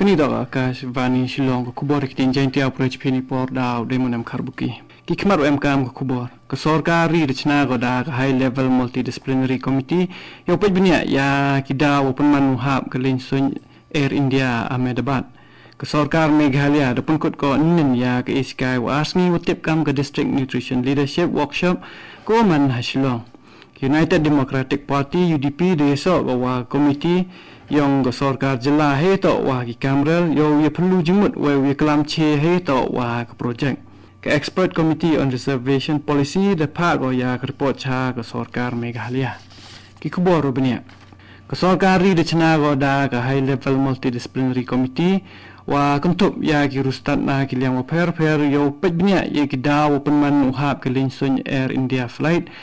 Kini dak akas vani Shillong ke kubor ki tinjai tiaw prech pini por daw demonam karbuki. Ki khmat MKM ke kubor. Ke sorkari rechna go da high level multidisciplinary committee yo pej benia ya ki daw penmanu hab ke linsun Air India Ahmedabad. Ke sorkar Meghalaya da pun kut ko nin ya ke iskai wa asmi wotip kam ke district nutrition leadership workshop ko man Shillong. United Democratic Party UDP desok wa committee yang ke sorkar jela he to wa ki kamrel yo ye perlu jemut wa ye kelam che he to wa ke project ke expert committee on reservation policy de pa go ya ke report cha ke sorkar Meghalaya ki kubor benia ke sorkar ri de chna go da ke high level multidisciplinary committee wa kentup ya ki rustat na ki liang per yo pej benia ye ki daw penman uhap ke linsun Air India flight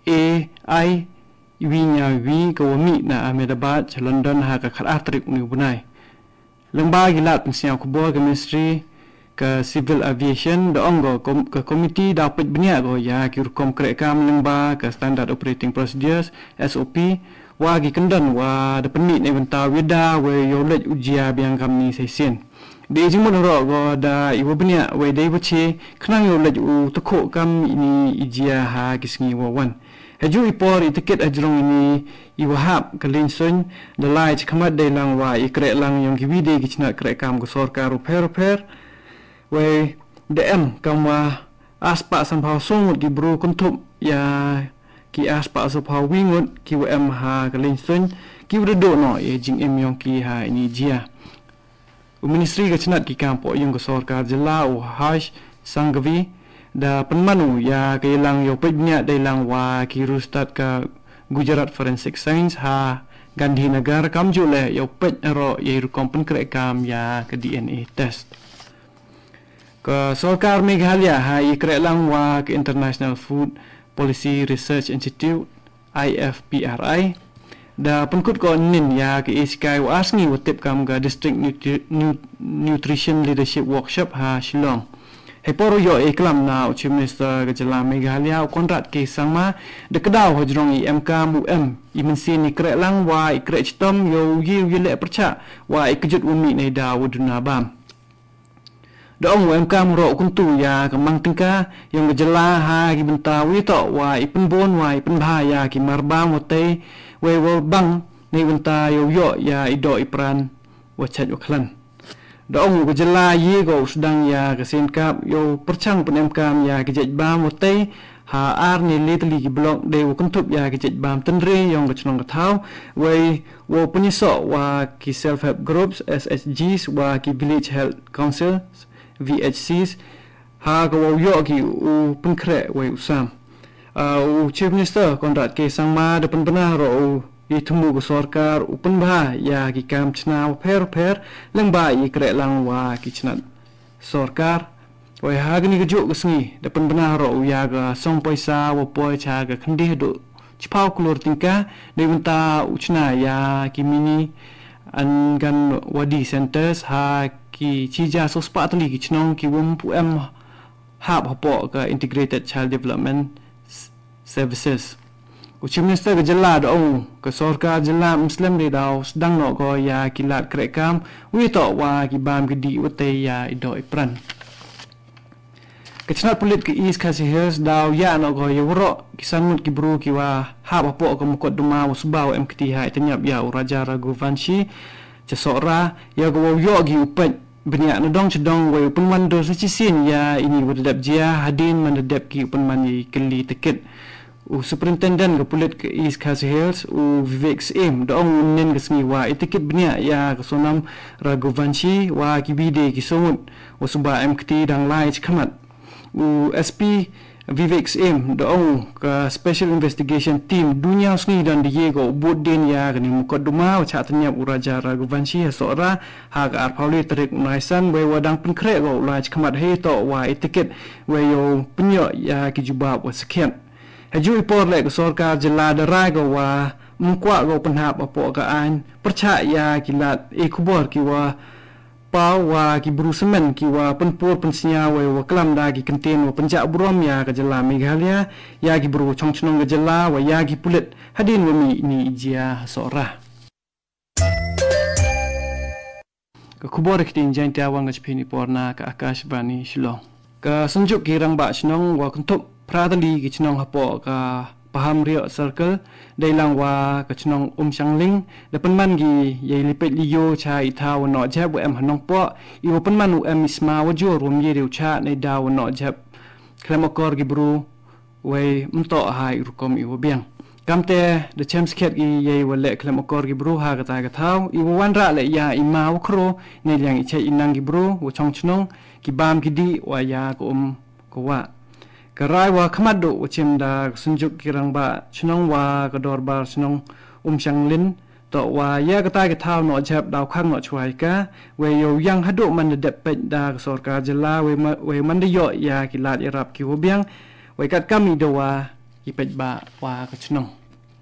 AI winya wi ko mi na Ahmedabad London ha ka kharatrik ni bunai lengba gilat pensiau ko bo ke ministry ke civil aviation do ongo ke committee dapat benia go ya ki rukom krekam lengba ke standard operating procedures SOP wa gi kendan wa de penit ne benta wida we yo lej ujia biang kam ni sesen de jimun ro go da iwo benia we de buche khnang yo lej u tokho kam ini ijia ha kisngi wo wan haju ipor itiket ajrong ini iwahap kelinsun the light khamat de lang wa ikre lang yang ki vide ki chna kre kam go sorkar per we dm kam wa aspa sampau sumut ki bru kuntup ya ki aspa sampau wingut ki wm ha kelinsun ki wredo no ye jing em yong ki ha ini jia ministry ke chna ki kam po yung go sorkar jela u hash sangvi da penmanu ya ke lang yo pejnya de lang wa ki rustat ka Gujarat Forensic Science ha Gandhinagar kam jule yo pej ro ye rukom pen krek kam ya ke DNA test ke sorkar Meghalaya ha i krek lang wa ke International Food Policy Research Institute IFPRI da penkut ko nin ya ke iskai wa asngi wotip kam ga district nutrition leadership workshop ha Shillong Heporo yo iklam na Chief Minister Gajala Meghalaya kontrat ke sangma de kedau hojrong i MKM i mensin ni krek lang wa i krek chitom yo yi le percha wa i kejut umi nei da wuduna bam dong MKM ro kuntu ya kemang tingka yang Gajala ha ki bentawi to wa i penbon wa i penbha ya ki marba mote we wo bang nei benta yo ya i do i pran wa chat wa klan Dong Gajala ye go sedang ya kesen kap yo perchang pen MKM ya kejej bam mote ha ar ni litli ki blok de wo kuntup ya kejej bam tenre yong ke chnong kathau we wo penyiso wa ki self help groups SHGs wa ki village health councils VHCs ha go yo ki u penkre we usam u chief minister kontrat ke sangma de penbenah ro itemu ke sorkar upen bah ya ki kam chna per lengba i krek lang wa ki chna sorkar we ha gni ke juk kesngi depan benar ro ya ga song paisa wo poi cha ga khndi do chpau klor tingka de benta uchna ya ki mini an gan wadi centers ha ki chija so spa tli ki chnong ki wum pu em hab hapo ka integrated child development services Chief Minister Gajala do ke sorkar jela Muslim de daw sedang no go ya kilat krekam wi to wa ki bam ki di wote ya ido ipran Kechnat pulit ke East Khasi Hills daw ya no go yuro kisanut ki bru ki wa ha bapo ko mukot duma usbau MKT ha tenyap ya Raja Raghuvanshi cesora ya go yo gi upet benya no dong cedong we penman do sechisin ya ini wadap jia hadin mandap ki penman ni keli tiket Superintendent ke pulit ke East Khasi Hills Vivek Sim dong nen ke sengi wa etiket benya ya ke sonam Raghuvanshi wa ki bide ki somut usba MKT dang lai khamat SP Vivek Sim dong ke special investigation team dunia sengi dan Diego Budin ya ke ni mukaddima cha tanyap Raja Raghuvanshi sora ha ka arpauli terik unaisan we wadang penkrek go lai khamat he to wa etiket we yo penyo ya ki jubab wa sekian Haju ipor lek sorkar jela darai go wa mukwa go penhap apo ka an percaya kilat kubor ki wa pa wa ki bru semen ki wa penpur pensia wa klam da ki kenten wa penjak brom ya ka jela Meghalaya ya ki bru chongchnong ka jela wa ya ki pulit hadin wa mi ni ijia sorah ka kubor kitin jain tiawang ka chpini porna ka Akashvani Shillong ka sunjuk ki rang ba chnong wa kuntup pradali ki chnong hapo ka paham rio circle dailang wa ka chnong Shangling da penman gi ye lipet liyo cha itha wa no jab wa em hanong po I wa penman u em isma wa jo rum ye riu cha nei da wa no jab klemokor gi bru we mto hai rukom I wa biang kamte the champs ket gi ye wa le klemokor gi bru ha ka ta ka thau I wa wan ra le ya I ma wa kro nei liang I che inang gi bru wa chong chnong ki bam ki di wa ya ko ko wa Karai wa kamado wacim da sunjuk kirang ba chnong wa kador bar chnong Shangling to wa ya kata ke thau no jab daw khang no chwai ka we yo yang hadu man de pet da sorkar jela we man de yo ya kilat irap ki hobiang we kat kami do wa ki pet ba wa ka chnong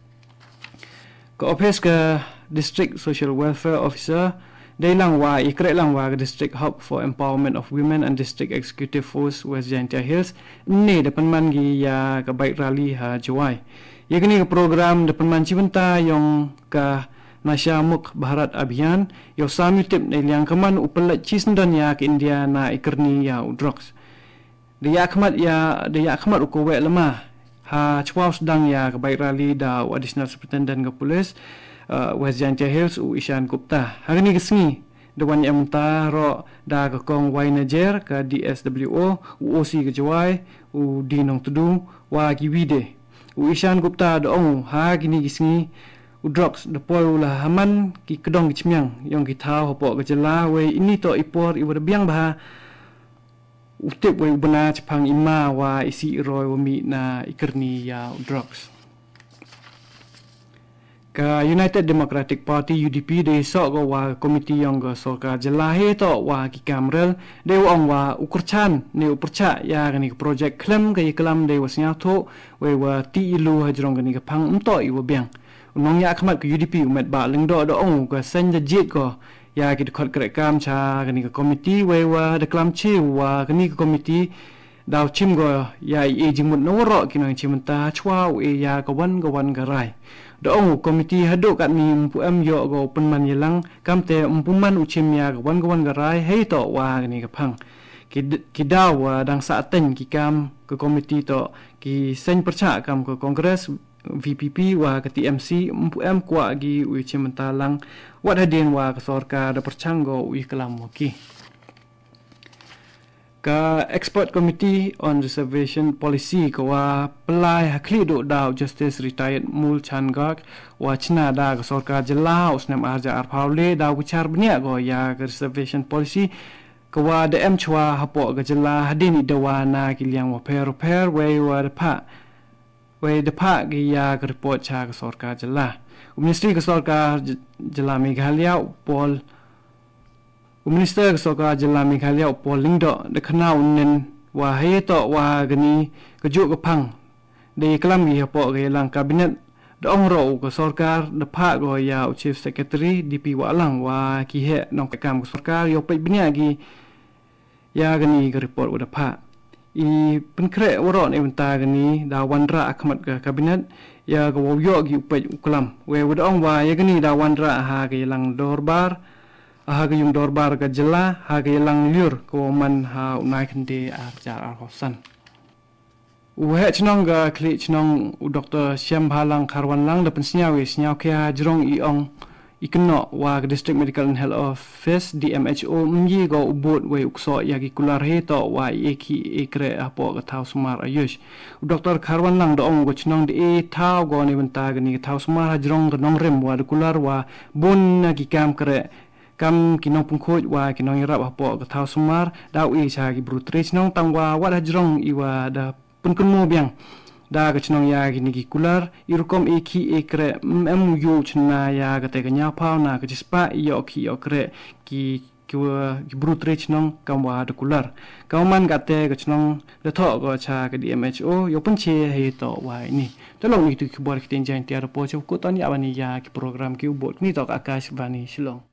ko office ka district social welfare officer Dailang wa ikre lang wa district hub for empowerment of women and district executive force West Jaintia Hills ni depan man gi ya ka baik rally ha juai ye kini ka program depan man cibenta yang ka Nasha Mukh Bharat Abhiyan yo sami tip nei liang kaman upelat cisndan ya ke India na ikerni ya drugs dia khmat uko we lama ha chwaus dang ya ka baik rally da additional superintendent ka police West Jaintia Hills u Ishan Gupta hari ni kesni dewan yang ta ro da ka kong wai Niger ka DSWO u OC ke jawai u dinong tudu wa ki wide u Ishan Gupta do ong ha gini kesni u drugs de pol la haman ki kedong ki chmyang yong ki thau hopo ke jela we ini to ipor I biang ba utip we bana chpang ima wa isi roi wa mi na ikerni ya drugs Ka United Democratic Party UDP de so go wa komiti yang go sorkar jelahe to wa ki kamrel de ong wa ukurchan ne upercha ya gani project klem ga iklam de wasnya tho we wa ti ilu hajrong gani ka phang umto I wa biang unong ya khmat ka UDP umet ba lengdo do ong ka sen de jit go ya ki khot kre kam cha gani ka komiti we wa de klam chi wa gani ka komiti daw chim go ya e jingmut no ro ki nang chimta chwa e ya ka wan ga rai Doong komiti hadu kat mi em yo go penman yelang kamte umpuman uchim ya wan garai hei to wa ni ka phang ki daw dang sa ten ki kam ke komiti to ki sen percha kam ke kongres VPP wa ke TMC em kwa gi uchim talang wat hadin wa ke sorkar da perchang go ui kelam ki Ka Expert Committee on Reservation Policy ko wa pelai hakli do daw Justice Retired Mul Changak wa china da ka sorkar jela usnem arja arpaule daw bicar benia go ya reservation policy ko wa de em chwa hapo ga jela hadini dawana kiliang wa per we wa de pa gi ya report cha ka sorkar jela Ministry ka sorkar jela Meghalaya Paul Minister Soka Jela Meghalaya Polling do de khanau nen wa he to wa gani ka ju ka phang de kalam gi hapo ge lang cabinet de ong ro ka sarkar de pha go ya chief secretary DP wa lang wa ki he nong ka kam ka sarkar yo pe bnya gi ya gani ka report wa de pha I penkre woro ne benta gani da wanra akhmat ka cabinet ya go yo gi pe kalam we wa ong wa ya gani da wanra ha ge lang dorbar Haga yung dorbar ka jela haga lang liur ko man ha unai kende arjar arhosan uhe chnong ga kli chnong u Dr. Syam Bhalang Kharwan lang dapen snyawi snyaw kya jrong I ong ikno wa District Medical and Health Office DMHO myi go ubot we ukso yagi kular he to wa eki ekre apo ka thau sumar ayush u Dr. Kharwan lang do ong go chnong de thau go ni benta gani thau sumar jrong ga nong rem wa kular wa bun na ki kam kre kam kinong pungkhoj wa kinong irap hapo ka thau sumar daw I cha ki brutrich nong tangwa wa hajrong iwa da punkunmo biang da ka chnong ya ki niki kular irukom eki ekre em yu chna ya ka te ka nya phau na ka chispa yo ki okre ki brutrich nong kam wa da kular kauman ka te ka chnong da tho go cha ka DMHO yo punche he to wa ni tolong ni tu ki bor ki ten jain tiar po chu ko ton ya bani ya ki program ki ubot ni to ka Akashvani Shillong